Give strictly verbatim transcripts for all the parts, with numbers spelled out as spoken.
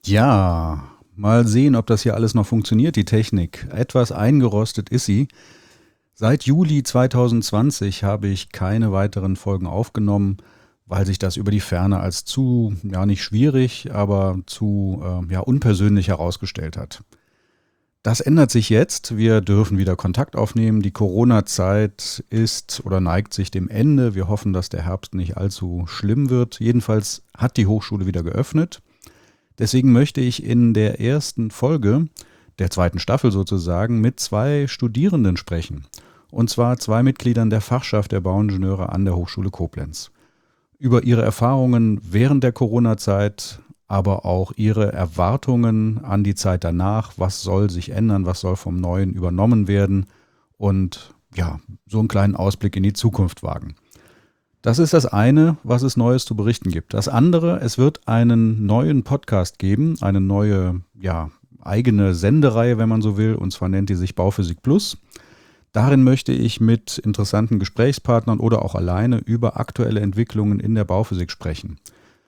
Ja, mal sehen, ob das hier alles noch funktioniert, die Technik. Etwas eingerostet ist sie. Seit Juli zwanzig zwanzig habe ich keine weiteren Folgen aufgenommen, weil sich das über die Ferne als zu, ja nicht schwierig, aber zu äh, ja, unpersönlich herausgestellt hat. Das ändert sich jetzt. Wir dürfen wieder Kontakt aufnehmen. Die Corona-Zeit ist oder neigt sich dem Ende. Wir hoffen, dass der Herbst nicht allzu schlimm wird. Jedenfalls hat die Hochschule wieder geöffnet. Deswegen möchte ich in der ersten Folge der zweiten Staffel sozusagen mit zwei Studierenden sprechen. Und zwar zwei Mitgliedern der Fachschaft der Bauingenieure an der Hochschule Koblenz. Über ihre Erfahrungen während der Corona-Zeit, aber auch ihre Erwartungen an die Zeit danach. Was soll sich ändern? Was soll vom Neuen übernommen werden? Und ja, so einen kleinen Ausblick in die Zukunft wagen. Das ist das eine, was es Neues zu berichten gibt. Das andere, es wird einen neuen Podcast geben, eine neue, ja, eigene Sendereihe, wenn man so will, und zwar nennt die sich Bauphysik Plus. Darin möchte ich mit interessanten Gesprächspartnern oder auch alleine über aktuelle Entwicklungen in der Bauphysik sprechen.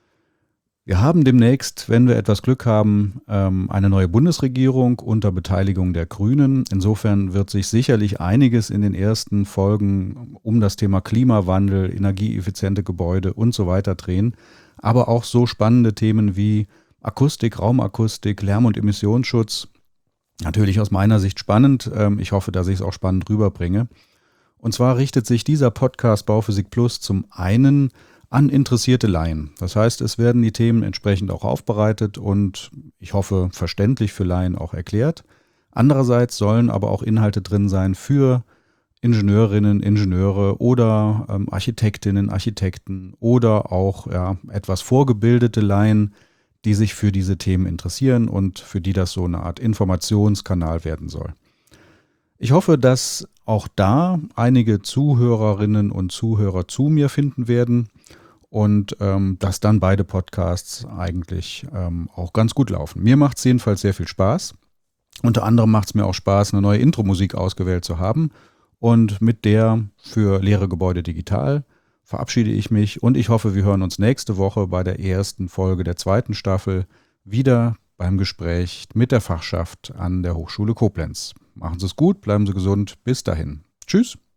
Wir haben demnächst, wenn wir etwas Glück haben, eine neue Bundesregierung unter Beteiligung der Grünen. Insofern wird sich sicherlich einiges in den ersten Folgen um das Thema Klimawandel, energieeffiziente Gebäude und so weiter drehen. Aber auch so spannende Themen wie Akustik, Raumakustik, Lärm- und Emissionsschutz. Natürlich aus meiner Sicht spannend. Ich hoffe, dass ich es auch spannend rüberbringe. Und zwar richtet sich dieser Podcast Bauphysik Plus zum einen an interessierte Laien. Das heißt, es werden die Themen entsprechend auch aufbereitet und ich hoffe verständlich für Laien auch erklärt. Andererseits sollen aber auch Inhalte drin sein für Ingenieurinnen, Ingenieure oder ähm, Architektinnen, Architekten oder auch ja, etwas vorgebildete Laien, die sich für diese Themen interessieren und für die das so eine Art Informationskanal werden soll. Ich hoffe, dass auch da einige Zuhörerinnen und Zuhörer zu mir finden werden und ähm, dass dann beide Podcasts eigentlich ähm, auch ganz gut laufen. Mir macht es jedenfalls sehr viel Spaß. Unter anderem macht es mir auch Spaß, eine neue Intro-Musik ausgewählt zu haben. Und mit der für Leere Gebäude digital verabschiede ich mich und ich hoffe, wir hören uns nächste Woche bei der ersten Folge der zweiten Staffel wieder beim Gespräch mit der Fachschaft an der Hochschule Koblenz. Machen Sie es gut, bleiben Sie gesund. Bis dahin. Tschüss.